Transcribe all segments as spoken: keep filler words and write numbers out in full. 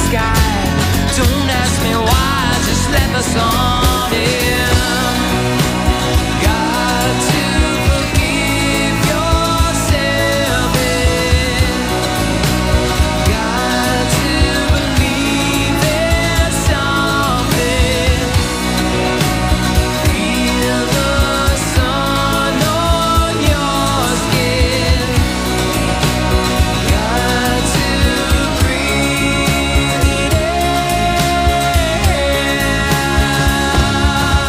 sky. Don't ask me why, just let the sun in. Got to forgive yourself, got to believe there's something. Feel the sun on your skin. Got to breathe it in.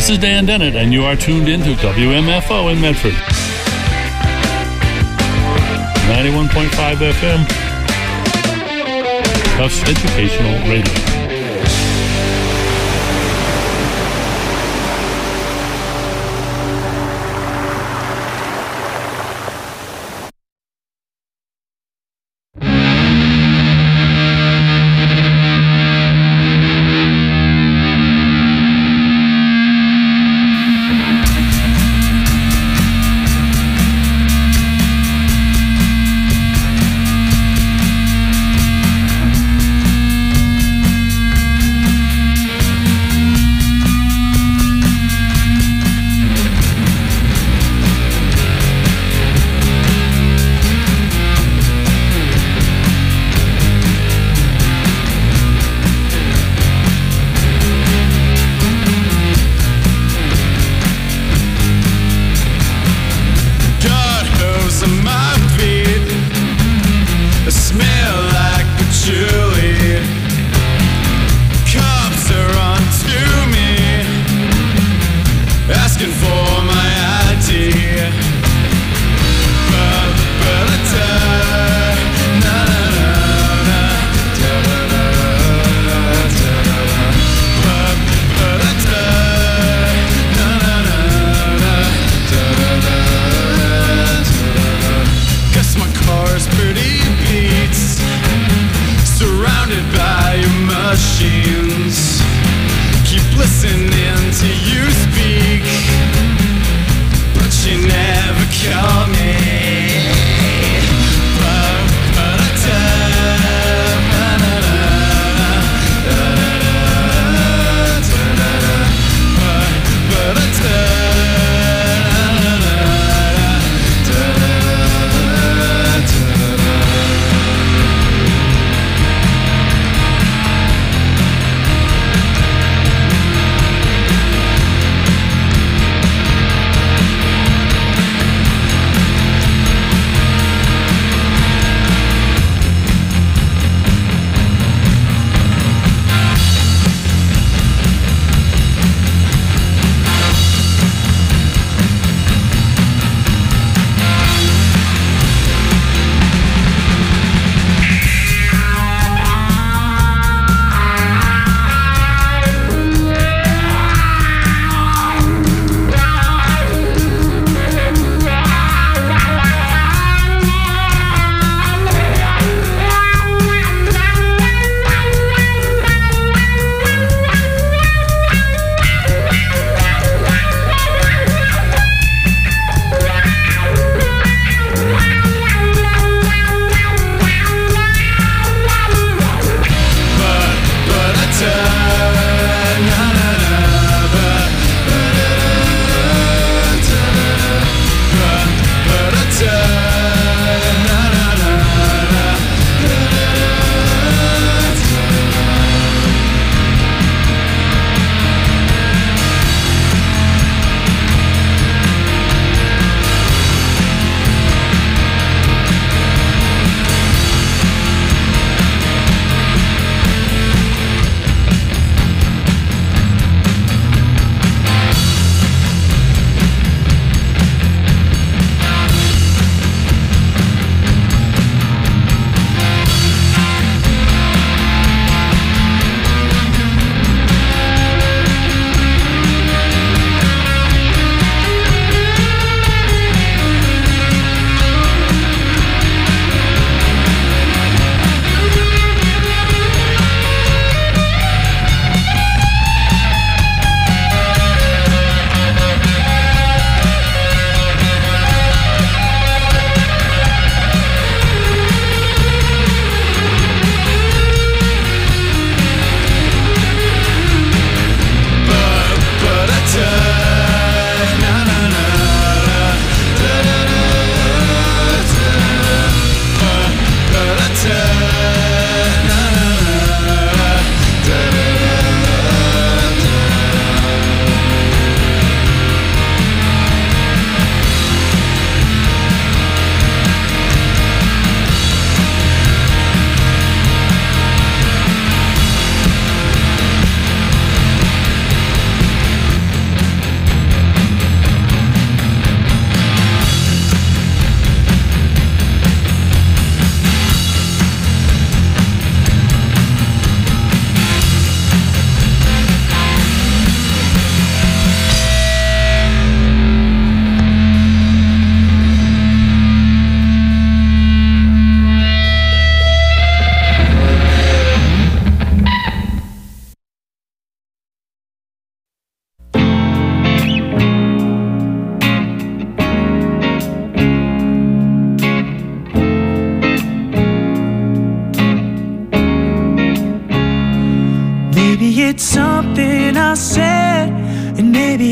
This is Dan Dennett, and you are tuned in to W M F O in Medford. ninety-one point five F M. Tufts Educational Radio. Listening to you speak, but you never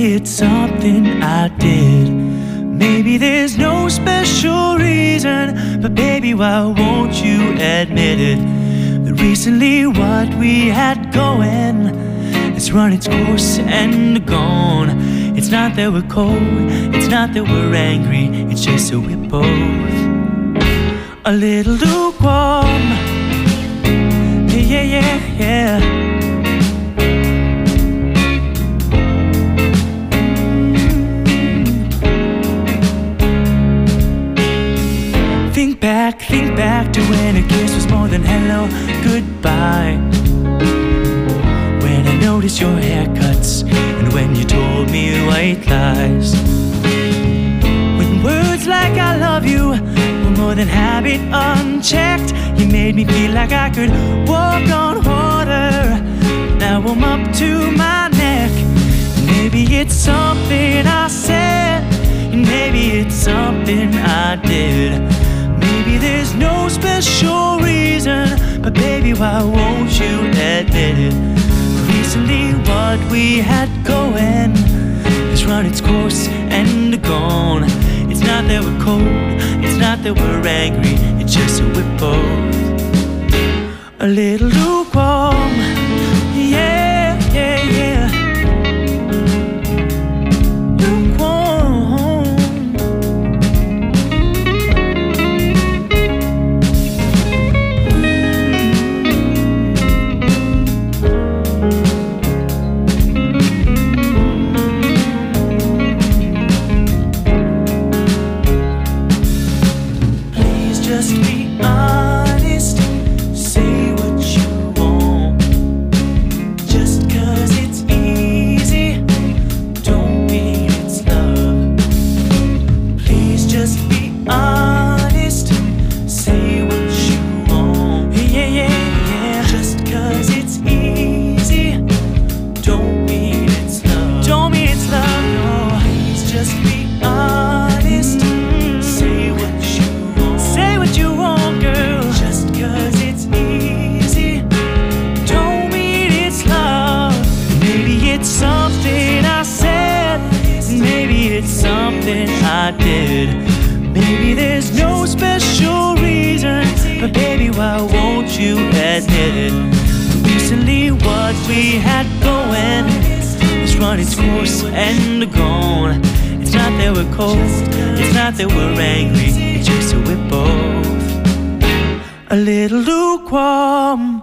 it's something I did. Maybe there's no special reason, but baby, why won't you admit it? That recently what we had going has run its course and gone. It's not that we're cold, it's not that we're angry, it's just that we're both a little lukewarm. Yeah, yeah, yeah, yeah. Think back, think back to when a kiss was more than hello, goodbye. When I noticed your haircuts and when you told me white lies. When words like I love you were more than habit unchecked, you made me feel like I could walk on water. Now I'm up to my neck. Maybe it's something I said, and maybe it's something I did. Maybe there's no special reason, but baby, why won't you admit it? Recently what we had going has run its course and gone. It's not that we're cold, it's not that we're angry, it's just that we're both a little lukewarm. Yeah, yeah, yeah. I did. Maybe there's no special reason, but baby, why won't you admit it? Recently what we had going has run its course and gone. It's not that we're cold, it's not that we're angry, it's just that we're both a little lukewarm.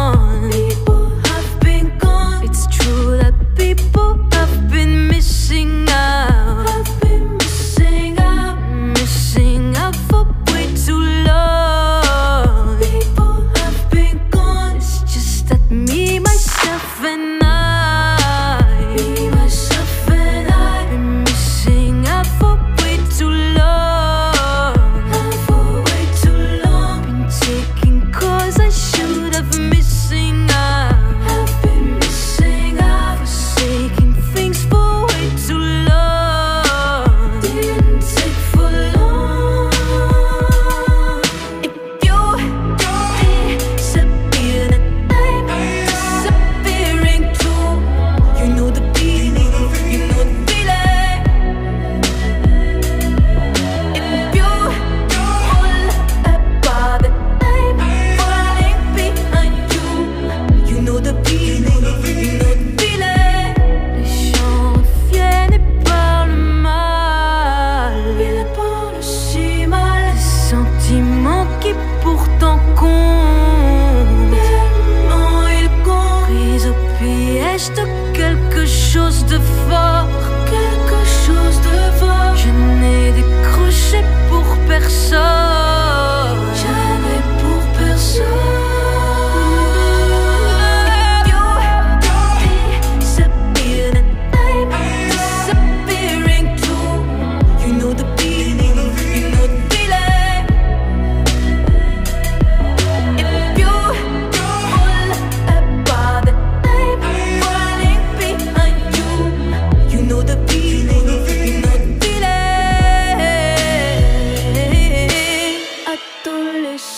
It's true that people have been missing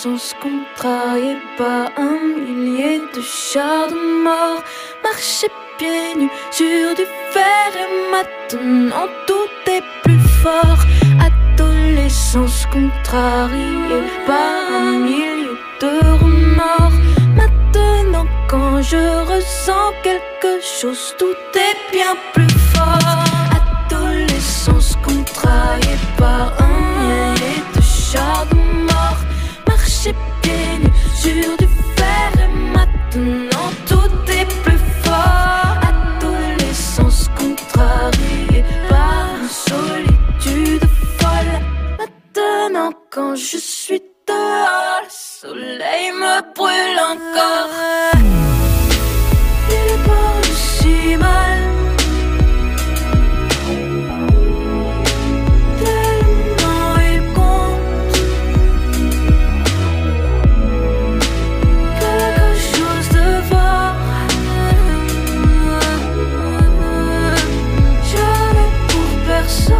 l'essence contrariée par un millier de chars de mort. Marcher pieds nus sur du fer et maintenant tout est plus fort. Adolescence contrariée par un millier de remords. Maintenant quand je ressens quelque chose, tout est bien plus fort. Adolescence contrariée par un millier de chars de mort. Marcher pieds nus sur du fer et maintenant tout est plus fort. Adolescence contrariée par une solitude folle. Maintenant quand je suis dehors, le soleil me brûle encore. Il parle si mal, tellement il compte quelque chose de fort. J'avais pour personne.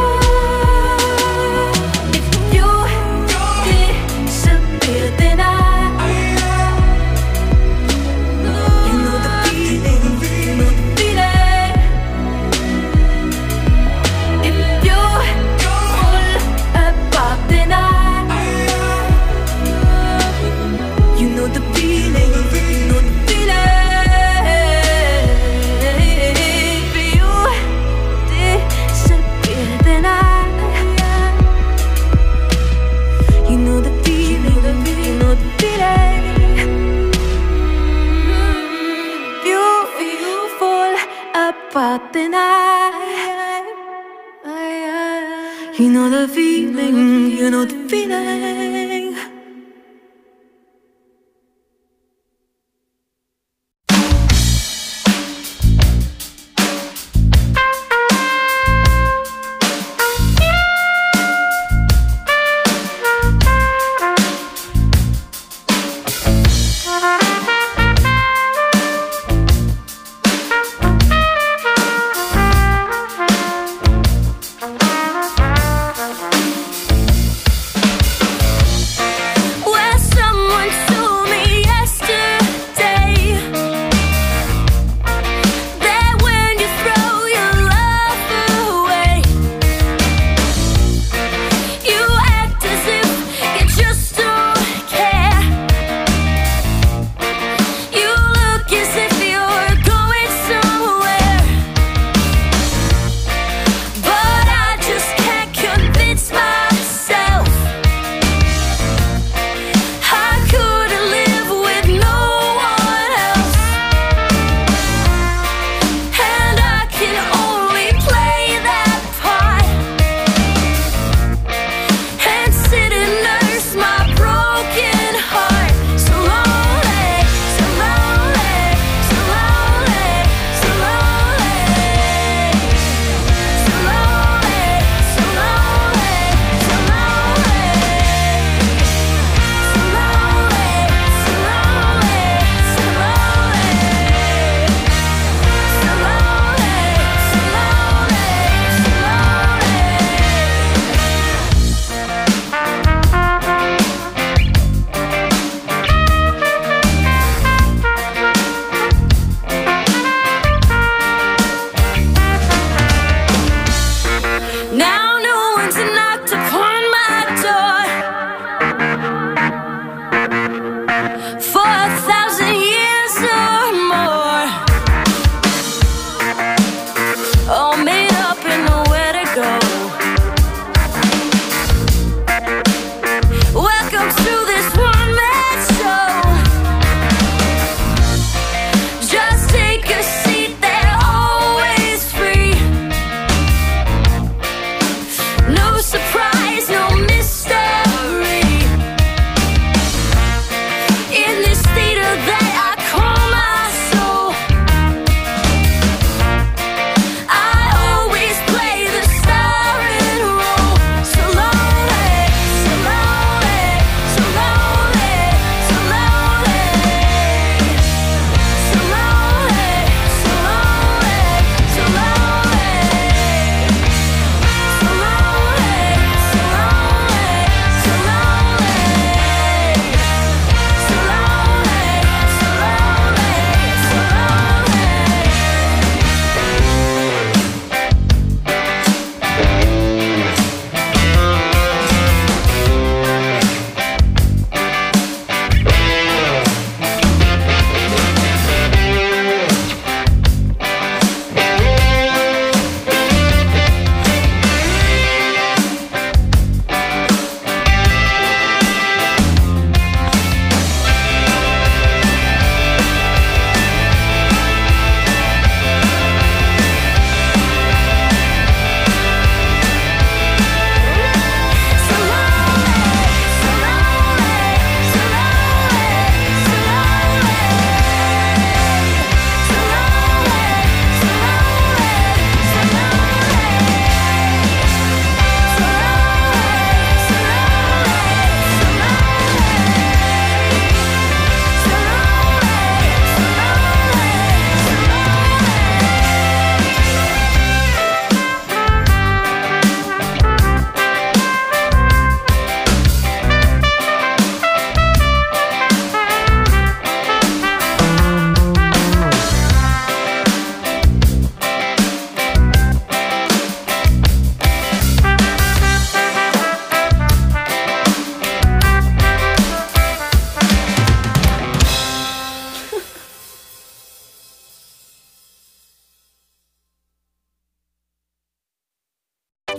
You know the feeling, you know the feeling.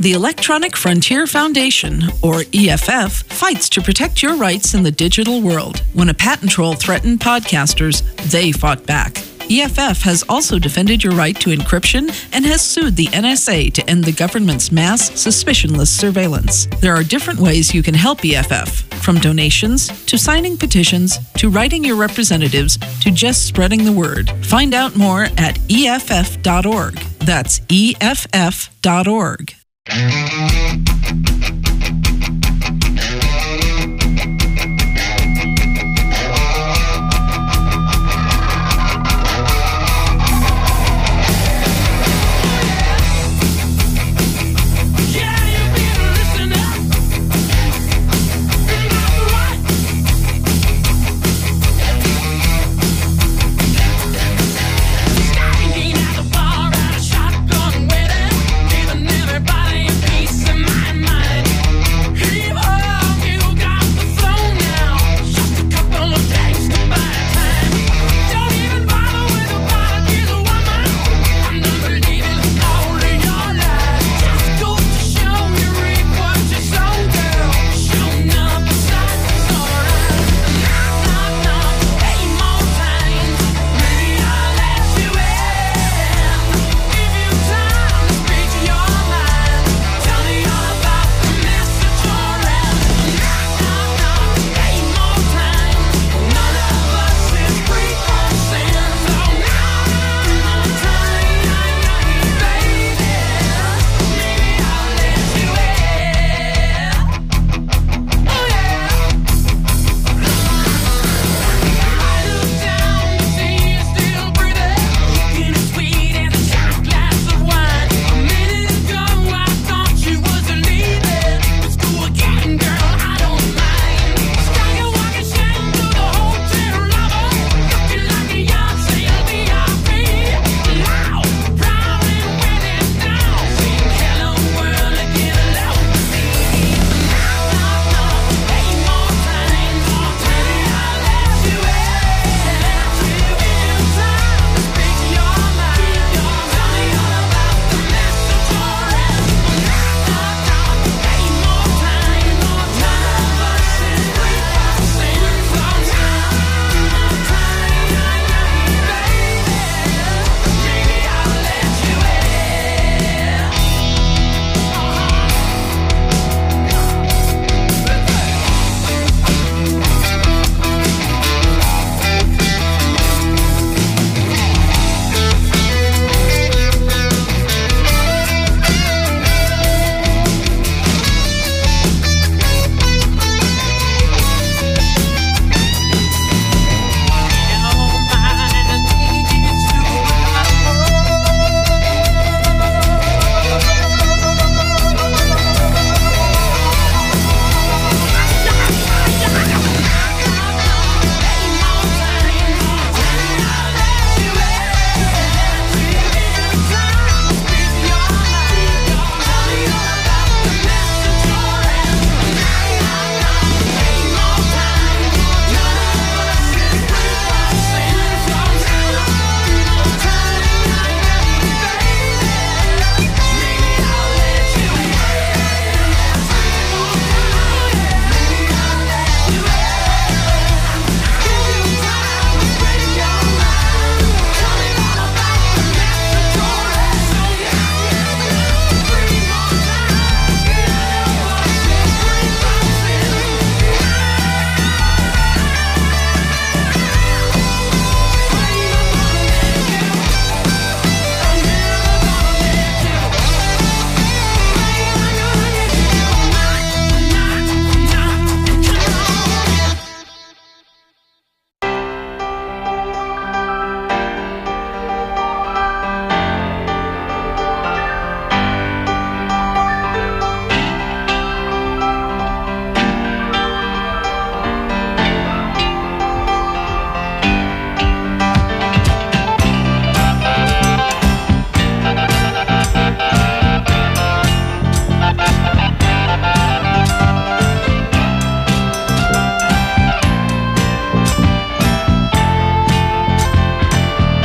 The Electronic Frontier Foundation, or E F F, fights to protect your rights in the digital world. When a patent troll threatened podcasters, they fought back. E F F has also defended your right to encryption and has sued the N S A to end the government's mass, suspicionless surveillance. There are different ways you can help E F F, from donations, to signing petitions, to writing your representatives, to just spreading the word. Find out more at E F F dot org. That's E F F dot org.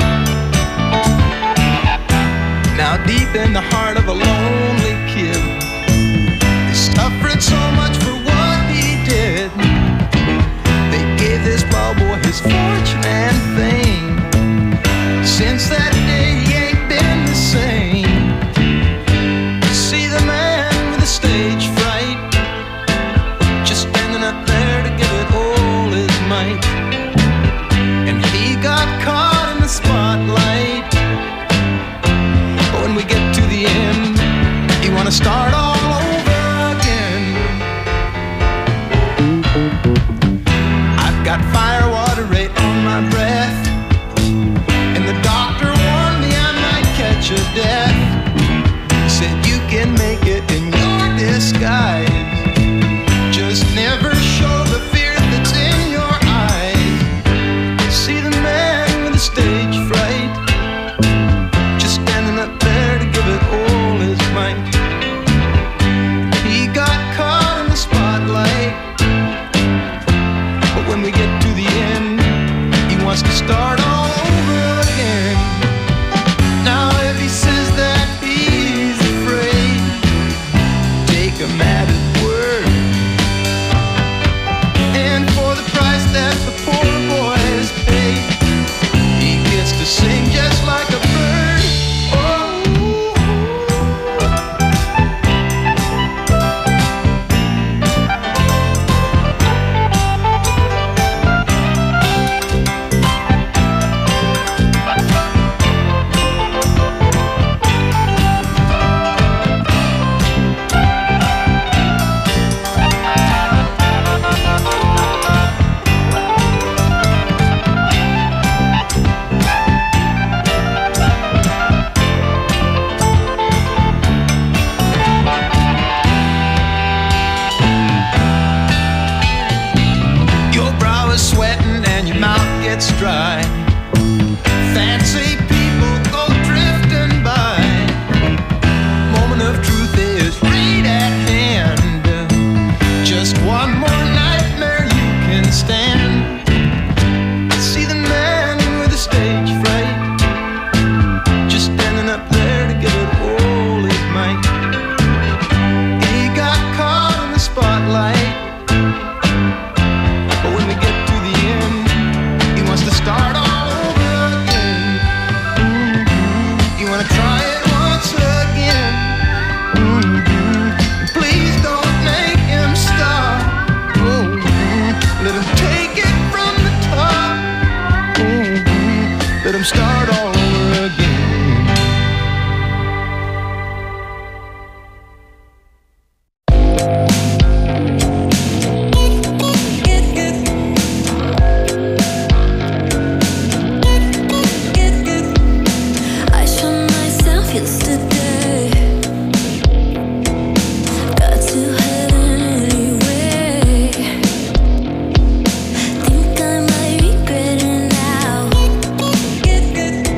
in the heart of a lonely kid his fortune and fame. Since that day he ain't been the same. See the man with the stage fright, just standing up there to give it all his might. And he got caught in the spotlight. But when we get to the end, you wanna start all over again. I've got fire water right on my breath, and the doctor warned me I might catch a death. He said you can make it in your disguise, just never show the fear that's in your eyes. See the man with the stage fright, just standing up there to give it all his might. He got caught in the spotlight, but when we get to the end, he wants to start all over again. Now if he says that he's afraid, take him at his word. And for the price that the poor boy has paid, he gets to sing just like a bird. Oh. Your brow is sweating and your mouth gets dry. Fancy people go drifting by. Moment of truth is right at hand. Just one more nightmare you can stand. See the man with the stage fright, just standing up there to give it all his might. He got caught in the spotlight, but when we get to the end, he wants to start all over again. Mm-hmm. You wanna try it once again. Mm-hmm. Please don't make him stop. Mm-hmm. Let him take it from the top. Mm-hmm. Let him start all over again. I shot myself yesterday. Got to head anyway. Think I might regret it now.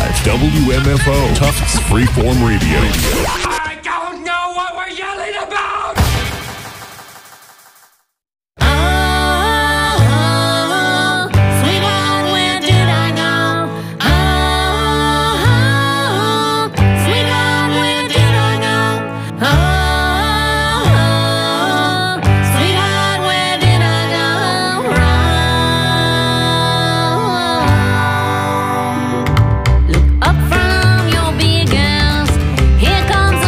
five, W M F O, Tufts Freeform Radio. I don't know what we're yelling about! Up from your big house, here comes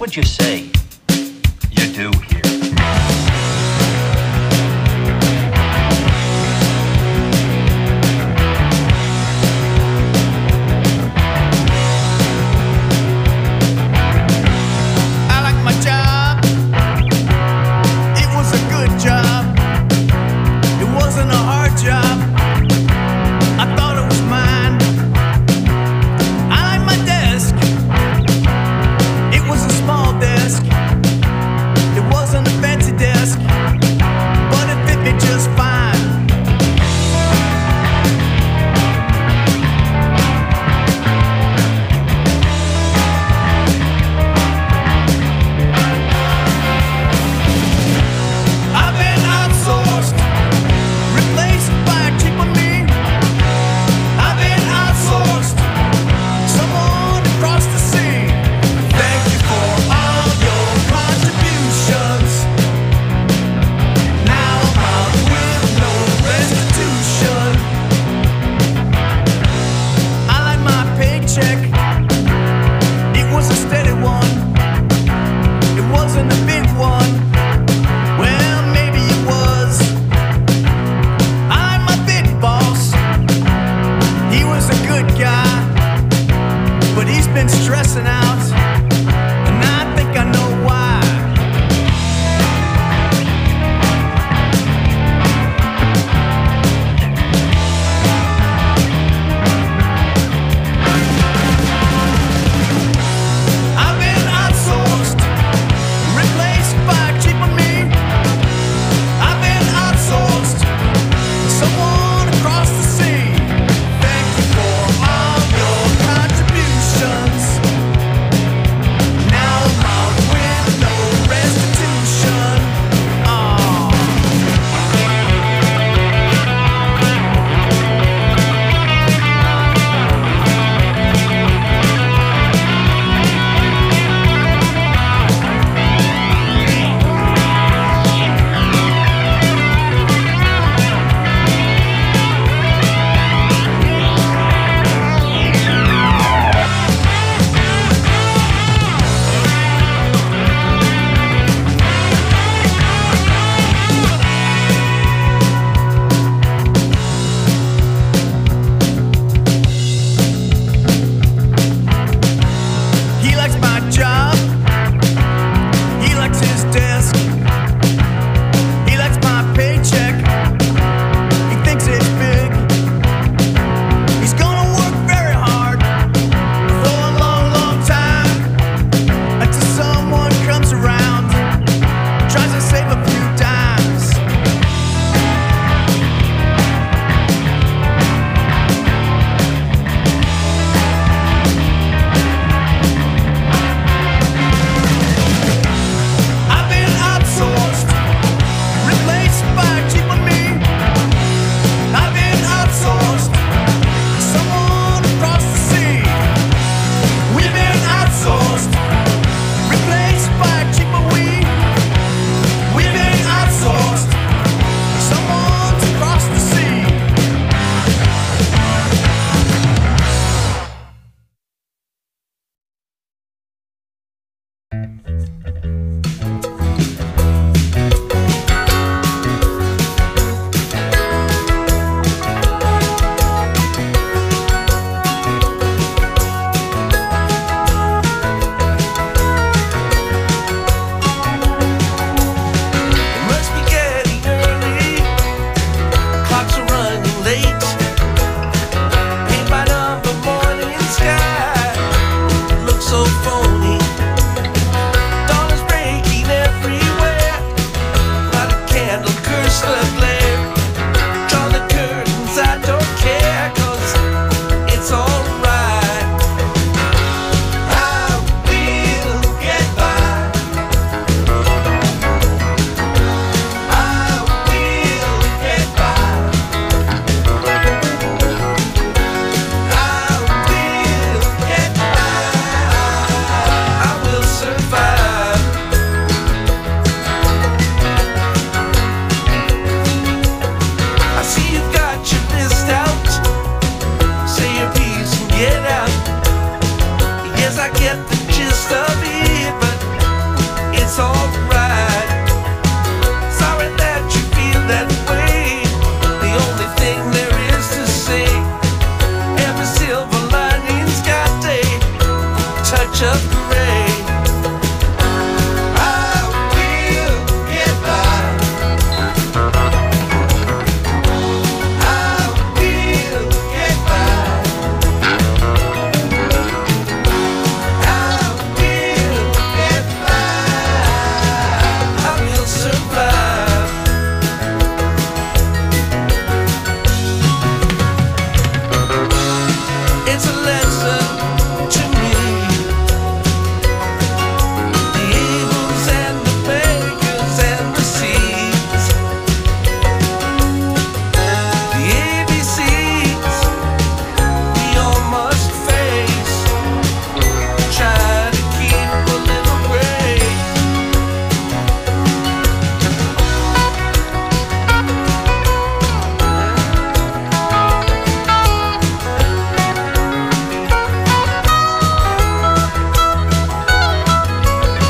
would you say you do